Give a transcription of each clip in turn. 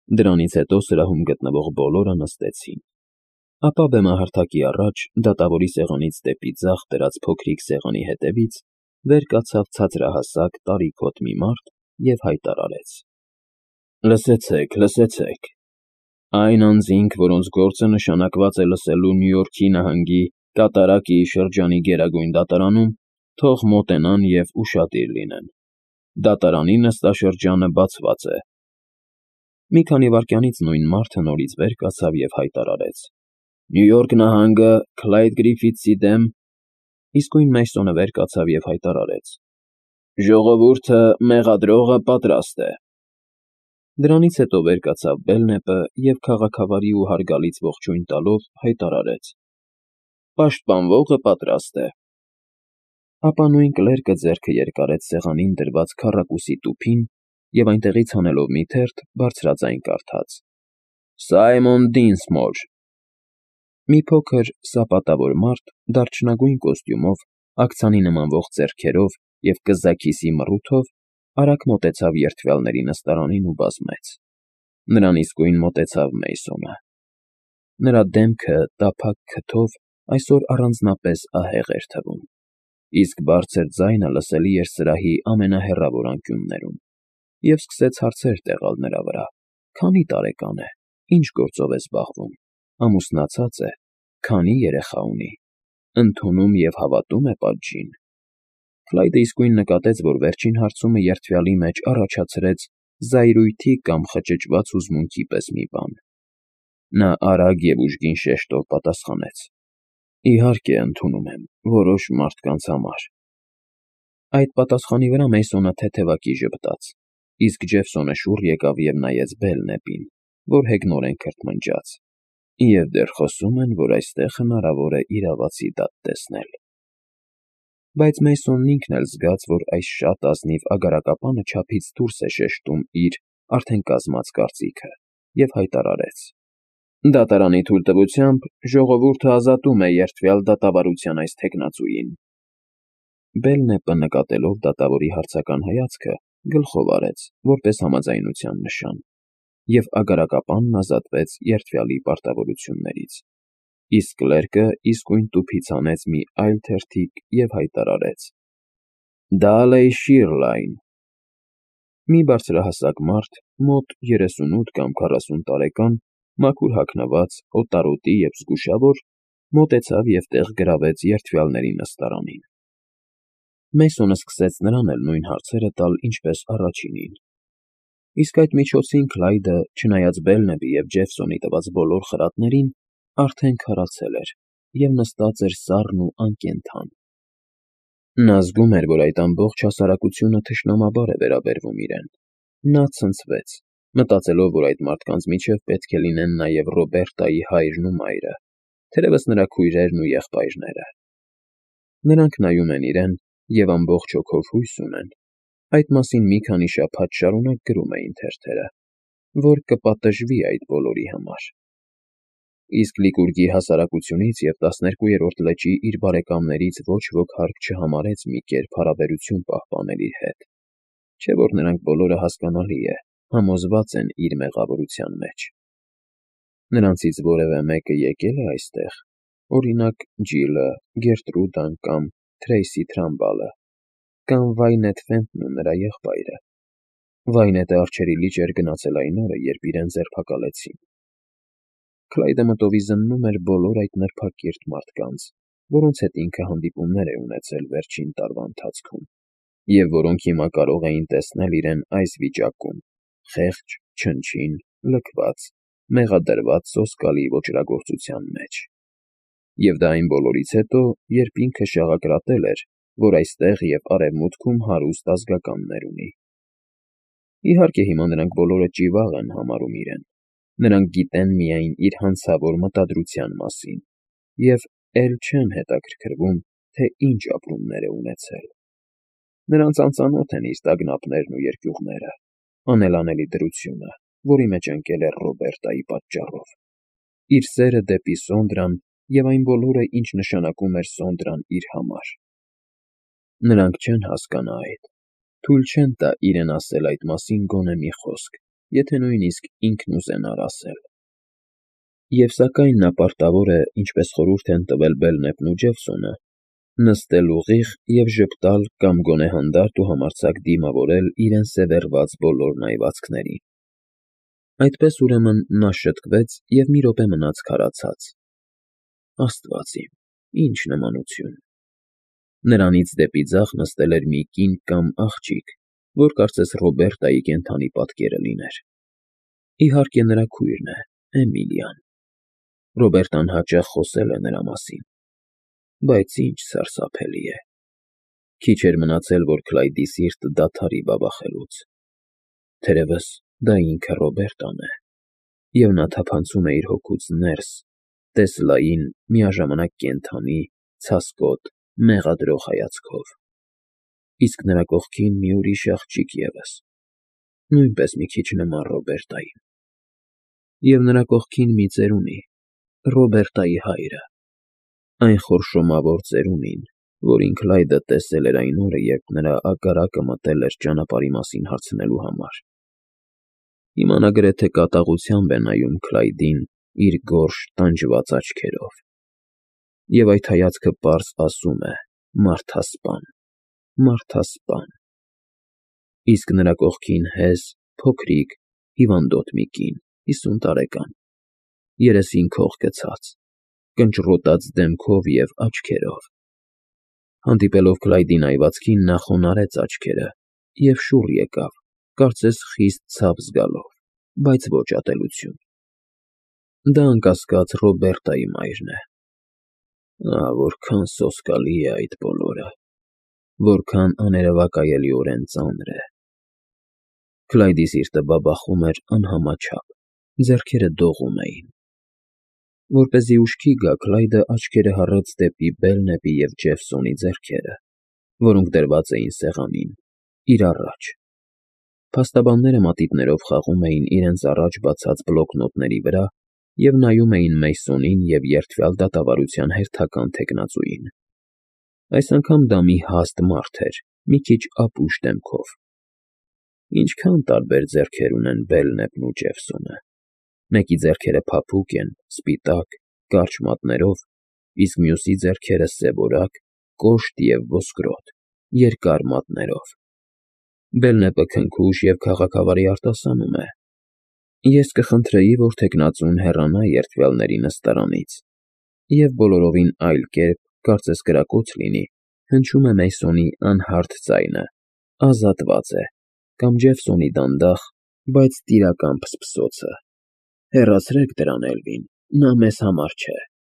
Դրանից հետո սրահում գտնվող բոլորը նստեցին։ Ապա բեմահարթակի առաջ, դատավորի սեղանից դեպի ձախ դրած փոքրիկ սեղանի հետևից, վեր կացավ ցածրահասակ, տարիքոտ մի մարդ և հայտարարեց. «Լսեցեք, լսեցեք. այն անձինք, որոնց գործը նշանակված է լսելու Նյու Յորքի նահանգի Կատարակիի շրջանի Գերագույն դատարանում, թող մոտենան և ուշադիր լինեն. դատարանի նստաշրջանը բացված է»։ Մի քանի վայրկյանից նույն մարդը նորից վեր կացավ և հայտարարեց. «Նյու Յորք նահանգը Քլայդ Գրիֆիթսի դեմ…» Իսկույն Մեյսոնը վեր կացավ և հայտարարեց. «Ժողովուրդը մեղադրողը պատրաստ է»։ Դրանից հետո վեր կացավ Բելնեպը և քաղաքավարի ու հարգալից ողջույն տալով հայտարարեց. «Պաշտպանվողը պատրաստ է»։ Ապա նույն կլերկը ձեռքը երկարեց սեղանին դրված քառակուսի տուփին և այնտեղից հանելով մի թերթ, բարձրաձայն կարդաց. «Սայմոն Դինսմոր»։ Մի փոքր, սապատավոր մարդ, դարչնագույն կոստյումով, աքցանի նմանվող ձեռքերով և կզաքիսի մռութով արագ մոտեցավ երդվյալների նստարանին ու բազմեց։ Նրան իսկույն մոտեցավ Մեյսոնը։ Նրա դեմքը տափակ քթով այսօր առանձնապես ահեղ էր թվում, իսկ բարձր ձայնը լսելի էր սրահի ամենահեռավոր անկյուններում, և սկսեց հարցեր տեղալ նրա վրա. քանի տարեկան է, ինչ գործով է զբաղվում, ամուսնացած է, քանի երեխա ունի, ընդունում և հավատում է պատժին։ Քլայդը իսկույն նկատեց, որ վերջին հարցումը երդվյալի մեջ առաջացրեց զայրույթի կամ խճճված հուզմունքի պես մի բան։ Նա արագ և ուժգին շեշտով պատասխանեց. «Իհարկե, ընդունում եմ, որոշ մարդկանց համար»։ Այդ պատասխանի վրա Մեյսոնը թեթևակի ժպտաց, իսկ Ջեֆսոնը շուռ եկավ և նայեց Բելնեպին, որ հեգնորեն քրթմնջաց, և դեռ խոսում են, որ այստեղ հնարավոր է իրավացի դատ տեսնել։ Բայց Մեյսոնն ինքն էլ զգաց, որ այս շատ ազնիվ ագարակապանը չափից դուրս է շեշտում իր արդեն կազմած կարծիքը, և հայտարարեց. «Դատարանի թույլտվությամբ ժողովուրդը ազատում է երդվյալ դատավարության այս թեկնածուին»։ Բելնեպը, նկատելով դատավորի հարցական հայացքը, գլխով արեց, որպես համաձայնության նշան, և ագարակապանն ազատվեց երդվյալի պարտավորություններից, իսկ կլերկը իսկույն տուփից հանեց մի այլ թերթիկ և հայտարարեց. «Դալեյ Շիրլայն»։ Մի բարձրահասակ մարդ, մոտ 38 կամ 40 տարեկան, մաքուր հագնված, օտարոտի և զգուշավոր, մոտեցավ և տեղ գրավեց երդվյալների նստարանին։ Մեյսոնը սկսեց նրան էլ նույն հարցերը տալ, ինչպես առաջինին։ Իսկ այդ միջոցին Քլայդը, չնայած Բելնեպի և Ջեֆսոնի տված բոլոր խրատներին, արդեն քարացել էր և նստած էր սառն ու անկենդան։ Նա զգում էր, որ այդ ամբողջ հասարակությունը թշնամաբար է վերաբերվում իրեն։ Նա ցնցվեց, մտածելով, որ այդ մարդկանց միջև պետք է լինեն նաև Ռոբերտայի հայրն ու մայրը, թերևս նրա քույրերն ու եղբայրները։ Նրանք նայում են իրեն և ամբողջ հոգով հույս ունեն, այդ մասին մի քանի շաբաթ շարունակ գրում էին թերթերը, որ կպատժվի այդ բոլորի համար։ Իսկ Լիկուրգի հասարակությունից և 12-րդ լճի իր բարեկամներից ոչ ոք հարկ չհամարեց մի կերպ հարաբերություն պահպանել իր հետ, չէ՞ որ նրանք բոլորը, հասկանալի է, համոզված են իր մեղավորության մեջ։ Նրանցից որևէ մեկը եկե՞լ է այստեղ, օրինակ, Ջիլը, Գերտրուդան կամ Թրեյսի Թրամբալը, կամ Վայնետ Ֆենտն ու նրա եղբայրը։ Վայնետը առջևի լիճ էր գնացել այն օրը, երբ իրեն ձերբակալեցին։ Քլայդը մտովի զննում էր բոլոր այդ նրբակիրթ մարդկանց, որոնց հետ ինքը հանդիպումներ է ունեցել վերջին տարվա ընթացքում, և որոնք հիմա կարող էին տեսնել իրեն այս վիճակում՝ խեղճ, չնչին, լքված, մեղադրված սոսկալի ոճրագործության մեջ։ Եվ դա այն բոլորից հետո, երբ ինքը շաղակրատել էր, որ այստեղ և Արևմուտքում հարուստ ազգականներ ունի։ Իհարկե, հիմա նրանք բոլորը ճիվաղ են համարում իրեն։ Նրանք գիտեն միայն իր հանցավոր մտադրության մասին և էլ չեն հետաքրքրվում, թե ինչ ապրումներ է ունեցել։ Նրանց անծանոթ են իր տագնապներն ու երկյուղները, անելանելի դրությունը, որի մեջ ընկել է Ռոբերտայի պատճառով, իր սերը դեպի Սոնդրան և այն բոլորը, ինչ նշանակում էր Սոնդրան իր համար։ Նրանք չեն հասկանա այդ, թույլ չեն տա իրեն ասել այդ մասին գոնե մի խոսք, եթե նույնիսկ ինքն ուզենար ասել։ Եվ սակայն նա պարտավոր է, ինչպես խորհուրդ են տվել Բելնեպն ու Ջեֆսոնը, նստել ուղիղ և ժպտալ կամ գոնե հանդարտ ու համարձակ դիմավորել իրեն սևեռված բոլոր նայվածքներին։ Այդպես ուրեմն նա շտկվեց և մի րոպե մնաց քարացած։ Աստված իմ, ինչ նմանություն։ Նրանից դեպի ձախ նստել էր մի կին կամ աղջիկ, որ կարծես Ռոբերտայի կենդանի պատկերը լիներ։ Իհարկե նրա քույրն է, Էմիլիան։ Ռոբերտան հաճախ խոսել է նրա մասին։ Բայց ինչ սարսափելի է։ Քիչ էր մնացել, որ Քլայդի սիրտը դադարի բաբախելուց։ Թերևս դա ինքը Ռոբերտան է, և նա թափանցում է իր հոգուց ներս, Տեսլային, միաժամանակ կենդանի, ցասկոտ, մեղադրող հայացքով։ Իսկ նրա կողքին մի ուրիշ աղջիկ ևս, նույնպես մի քիչ նման Ռոբերտային։ Եվ նրա կողքին մի ծերունի, Ռոբերտայի հայրը, այն խորշոմավոր ծերունին, որին Քլայդը տեսել էր այն օրը, երբ նրա ագարակը մտել էր ճանապարհի մասին հարցնելու համար։ Հիմա նա գրեթե կատաղությամբ է նայում Քլայդին իր գորշ, տանջված աչքերով։ Եվ այդ հայացքը պարզ ասում է. «Մարդասպան, մարդասպան»։ Իսկ նրա կողքին հես, փոքրիկ, հիվանդոտ մի կին, 50 տարեկան, երեսին քող գցած, կնճռոտած դեմքով և աչքերով։ Հանդիպելով Քլայդի նայվածքին, նա խոնարհեց աչքերը և շուռ եկավ, կարծես խիստ ցավ զգալով, բայց ոչ ատելություն։ Դա անկասկած Ռոբերտայի մայրն է։ Ահ, որքան սոսկալի է այդ բոլորը, որքան աներևակայելիորեն ծանր է։ Քլայդի սիրտը բաբախում էր անհամաչափ, ձեռքերը դողում էին։ Որպեսզի ուշքի գա, Քլայդը աչքերը հառեց դեպի Բելնեպի և Ջեֆսոնի ձեռքերը, որոնք դրված էին սեղանին, իր առաջ։ Փաստաբանները մատիտներով խաղում էին իրենց առաջ բացած բլոկնոտների վրա և նայում էին Մեյսոնին և երդվյալ դատավարության հերթական թեկնածուին։ Այս անգամ դա մի հաստ մարդ էր, մի քիչ ապուշ դեմքով։ Ինչքան տարբեր ձեռքեր ունեն Բելնեպն ու Ջեֆսոնը։ Մեկի ձեռքերը փափուկ են, սպիտակ, կարճ մատներով, իսկ մյուսի ձեռքերը սևորակ, կոշտ և ոսկրոտ, երկար մատներով։ Բելնեպը քնքուշ և քաղաքավարի արտասանում է։ Ես կխնդրեի, որ թեկնածուն հեռանա երդվյալների նստարանից, և բոլորովին այլ կերպ, կարծես կրակոց լինի, հնչում է Մեյսոնի անհարթ ձայնը, ազատված է, կամ Ջեֆսոնի դանդաղ, բայց տիրական փսփսոցը. «Հեռացրեք դրան, Էլվին, նա մեզ համար չէ»։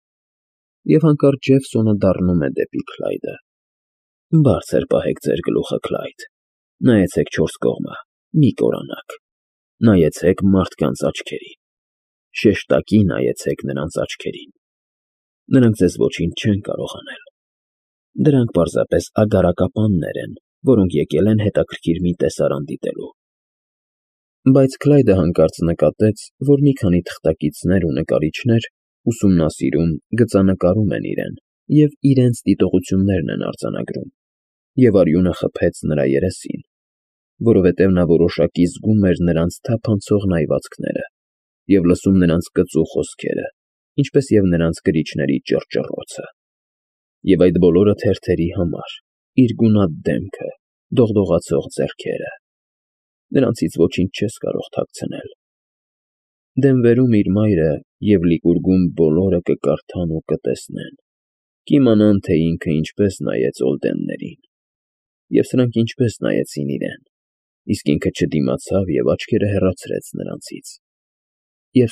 Եվ հանկարծ Ջեֆսոնը դառնում է դեպի Քլայդը. «Բարձր պահեք ձեր գլուխը, Քլայդ, նայեցեք չորս կողմը, մի կորանաք, նայեցեք մարդկանց աչքերին, շեշտակի նայեցեք նրանց աչքերին։ Նրանք ձեզ ոչինչ չեն կարող անել։ Դրանք պարզապես ագարակապաններ են, որոնք եկել են հետաքրքիր մի տեսարան դիտելու»։ Բայց Քլայդը հանկարծ նկատեց, որ մի քանի թղթակիցներ ու նկարիչներ ուսումնասիրում, գծանկարում են իրեն և իրենց դիտողություններն են արձանագրում, և արյունը խփեց նրա երեսին, որովհետև նա որոշակի զգում էր նրանց թափանցող նայվածքները և լսում նրանց կծու խոսքերը, ինչպես և նրանց կրիչների ճռճռոցը։ Եվ այդ բոլորը թերթերի համար, իր գունատ դեմքը, դողդողացող ձեռքերը։ Նրանցից ոչինչ չես կարող թաքցնել։ Դենվերում իր մայրը և Լիկուրգում բոլորը կկարդան ու կտեսնեն, կիմանան, թե ինքը ինչպես նայեց Օլդեններին, և սրանք ինչպես նայեցին իրեն, իսկ ինքը չդիմացավ և աչքերը հեռացրեց նրանցից։ Եվ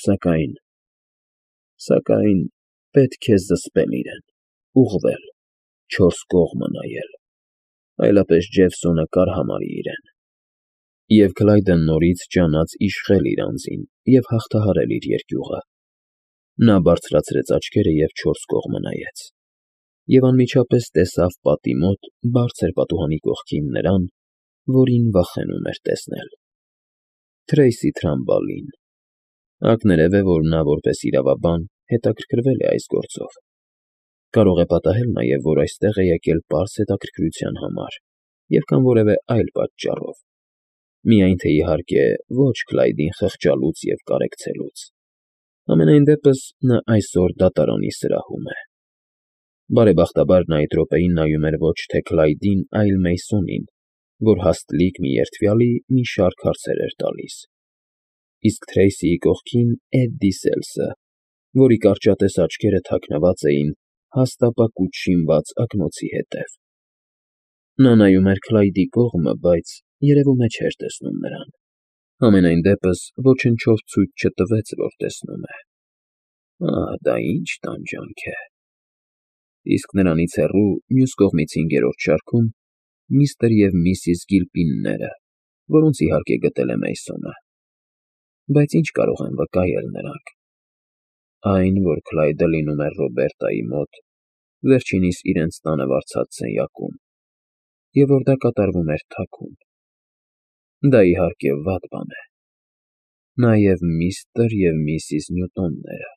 սակայն պետք է զսպել իրեն, ուղղվել, չորս կողմը նայել, այլապես Ջեֆսոնը կարհամարի իրեն։ Եվ Քլայդը նորից ջանաց իշխել իր անձին և հաղթահարել իր երկյուղը։ Նա բարձրացրեց աչքերը և չորս կողմը նայեց, և անմիջապես տեսավ պատի մոտ, բարձր պատուհանի կողքին նրան, որին վախենում էր տեսնել. Թրեյսի Թրամբալին։ Ակներև է, որ նա, որպես իրավաբան, հետաքրքրվել է այս գործով։ Կարող է պատահել նաև, որ այստեղ է եկել պարզ հետաքրքրության համար և կամ որևէ այլ պատճառով։ Միայն թե իհարկե ոչ Քլայդին խղճալուց և կարեկցելուց։ Համենայն դեպս նա այսօր դատարանի սրահում է։ Բարեբախտաբար նա այդ րոպեին նայում էր ոչ թե Քլայդին, այլ Մեյսոնին, որ հաստլիկ մի երդվյալի մի շարք հարցեր էր տալիս։ Իսկ Թրեյսիի կողքին Էդդի Սելսը, որի կարճատես աչքերը թաքնված էին հաստապակուց շինված ակնոցի հետև։ Նա նայում էր Քլայդի կողմը, բայց երևում է չէր տեսնում նրան։ Համենայն դեպս ոչնչով ցույց չտվեց, որ տեսնում է։ Դա ինչ տանջանք է։ Իսկ նրանից հեռու, մյուս կողմից հինգերորդ շարքում միստր և միսիս Գիլպինները, որոնց իհարկե գտել է Մեյսոնը։ Բայց ինչ կարող են վկայել նրանք։ Այն, որ Քլայդը լինում էր Ռոբերտայի մոտ, վերջինիս իրենց տանը վարձած սենյակում, և որ դա կատարվում էր թաքուն։ Դա իհարկե վատ բան է։ Նաև միստր և միսիս Նյուտոնները։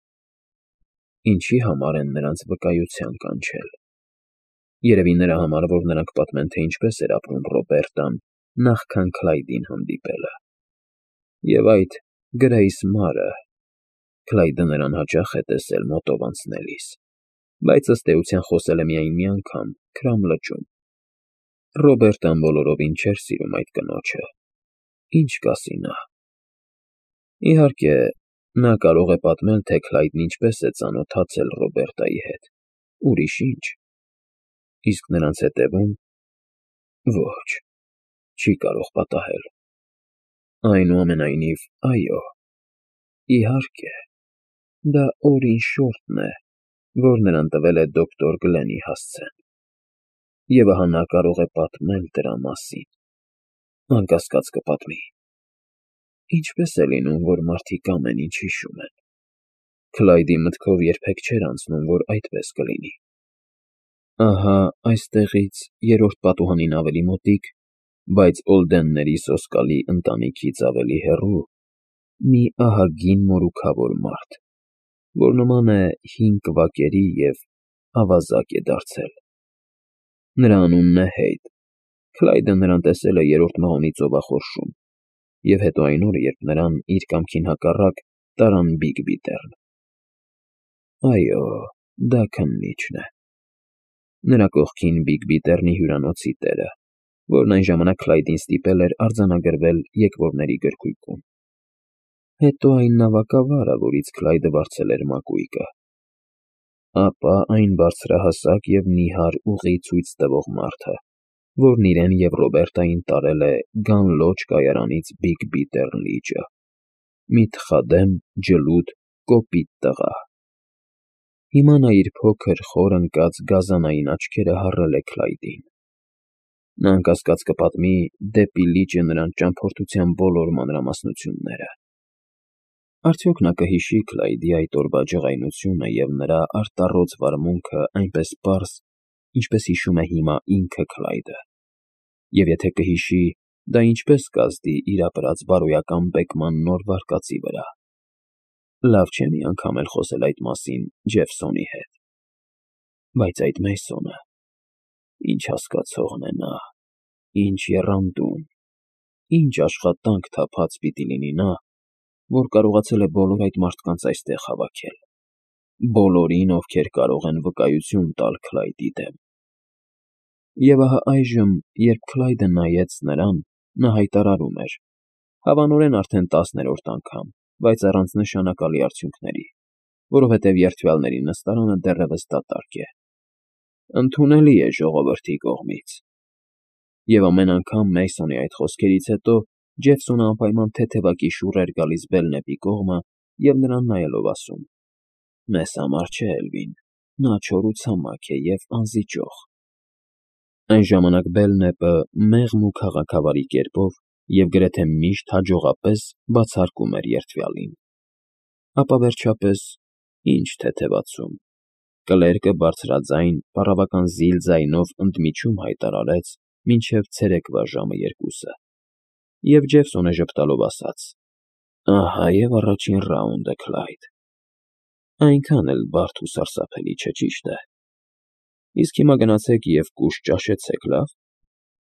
Ինչի համար են նրանց վկայության կանչել։ Երևի նրա համար, որ նրանք պատմեն, թե ինչպես էր ապրում Ռոբերտան նախքան Քլայդին հանդիպելը։ Եվ այդ Գրեյս Մարը… Քլայդը նրան հաճախ է տեսել մոտով անցնելիս, բայց ըստ էության խոսել է միայն մի անգամ Քրամ լճում։ Ռոբերտան բոլորովին չէր սիրում այդ կնոջը։ Ինչ կասի նա։ Իհարկե, նա կարող է պատմել, թե Քլայդն ինչպես է ծանոթացել Ռոբերտայի հետ, ուրիշ ինչ։ Իսկ նրանց հետևում… Ոչ, չի կարող պատահել։ Այնուամենայնիվ, այո, իհարկե, դա Օրին Շորտն է, որ նրան տվել է դոկտոր Գլենի հասցեն։ Եվ ահա նա կարող է պատմել դրա մասին։ Անկասկած կպատմի։ Ինչպես է լինում, որ մարդիկ ամեն ինչ հիշում են։ Քլայդի մտքով երբեք չէր անցնում, որ այդպես կլինի։ Ահա այստեղից երրորդ պատուհանին ավելի մոտիկ, բայց Օլդենների սոսկալի ընտանիքից ավելի հեռու, մի ահագին մորուքավոր մարդ, որ նման է հին կվակերի և ավազակ է դարձել։ Նրա անունն է Հեյդ։ Քլայդը նրան տեսել է երրորդ մահոնի ծովախորշում, և հետո այն օրը, երբ նրան, իր կամքին հակառակ, տարան Բիգբիտեռն։ Այո, դա քննիչն է։ Նրա կողքին Բիգբիտեռնի հյուրանոցի տերը, որն այն ժամանակ Քլայդին ստիպել էր արձանագրվել եկվորների գրքույկում։ Հետո այն նավակավարը, որից Քլայդը վարձել էր մակույկը։ Ապա այն բարձրահասակ և նիհար ուղի ցույց տվող մարդը, որն իրեն և Ռոբերտային տարել է Գանլոջ կայարանից Բիգբիտեռն լիճը։ Մի թխադեմ, ջլուդ, կոպիտ տղա։ Հիմա նա իր փոքր, խոր ընկած գազանային աչքերը հառել է Քլայդին։ Նա անկասկած կպատմի դեպի լիճը նրան ճամփորդության բոլոր մանրամասնությունները։ Արդյոք նա կհիշի Քլայդի այդ օրվա ջղայնությունը և նրա արտառոց վարմունքը այնպես պարզ, ինչպես հիշում է հիմա ինքը Քլայդը։ Եվ եթե կհիշի, դա ինչպես կազդի իր ապրած բարոյական բեկման նոր վարկածի վրա։ Լավ չէ մի անգամ էլ խոսել այդ մասին Ջեֆսոնի հետ։ Բայց այդ Մեյսոնը… Ինչ հասկացողն է նա, ինչ եռանդուն, ինչ աշխատանք թափած պիտի լինի նա, որ կարողացել է բոլոր այդ մարդկանց այստեղ հավաքել։ Բոլորին, ովքեր կարող են վկայություն տալ Քլայդի դեմ։ Եվ ահա այժմ, երբ Քլայդը նայեց նրան, նա հայտարարում էր, հավանորեն արդեն 10-րդ անգամ, բայց առանց նշանակալի արդյունքների, որովհետև երդվյալների նստարանը դեռևս դատարկ է։ Ընդունելի է ժողովրդի կողմից։ Եվ ամեն անգամ Մեյսոնի այդ խոսքերից հետո Ջեֆսոնը անպայման թեթևակի շուռ էր գալիս Բելնեպի կողմը և նրան նայելով ասում. «Մեզ համար չէ, Էլվին, նա չոր ու ցամաք է և անզիջող»։ Այն ժամանակ Բելնեպը մեղմ ու քաղաքավարի կերպով և գրեթե միշտ հաջողապես բացահարկում էր երդվյալին։ Ապա վերջապես, ինչ թեթևացում, կլերկը բարձրաձայն, պառավական զիլ ձայնով ընդմիջում հայտարարեց մինչև ցերեկվա ժամը 2-ը, և Ջեֆսոնը ժպտալով ասաց. «Ահա և առաջին ռաունդը, Քլայդ։ Այնքան էլ բարդ ու սարսափելի չէ, ճիշտ է։ Իսկ հիմա գնացեք և կուշ ճաշեցեք, լավ»։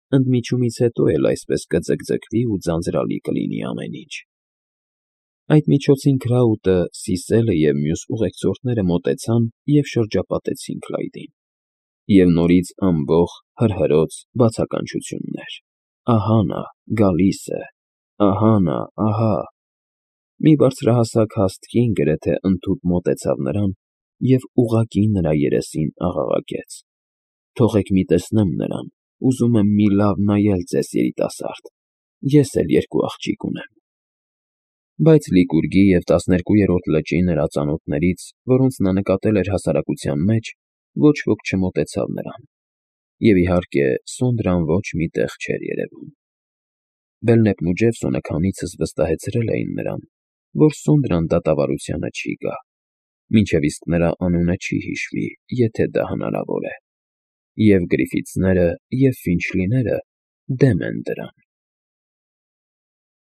ընդմիջումից հետո էլ այսպես կձգձգվի ու ձանձրալի կլինի ամեն ինչ։ Այդ միջոցին Քրաուտը, Սիսելը և մյուս ուղեկցորդները մոտեցան և շրջապատեցին Քլայդին։ Եվ նորից ամբոխ, հրհրոց, բացականչություններ. «Ահա նա, գալիս է, ահա նա, ահա…»։ Մի բարձրահասակ հաստ կին գրեթե ընդհուպ մոտեցավ նրան և ուղղակի նրա երեսին աղաղակեց. «Թողեք մի տեսնեմ նրան, ուզում եմ մի լավ նայել ձեզ, երիտասարդ, ես էլ երկու աղջիկ ունեմ»։ Բայց Լիկուրգի և 12-րդ լճի նրա ծանոթներից, որոնց նա նկատել էր հասարակության մեջ, ոչ ոք չմոտեցավ նրան, և, իհարկե, Սոնդրան ոչ մի տեղ չէր երևում։ Բելնեպն ու Ջեֆսոնը քանիցս վստահեցրել էին նրան, որ Սոնդրան դատավարությանը չի գա, մինչև իսկ նրա անունը չի հիշվի, եթե դա հնարավոր է, և Գրիֆիթսները, և Ֆինչլիները դեմ են դրան։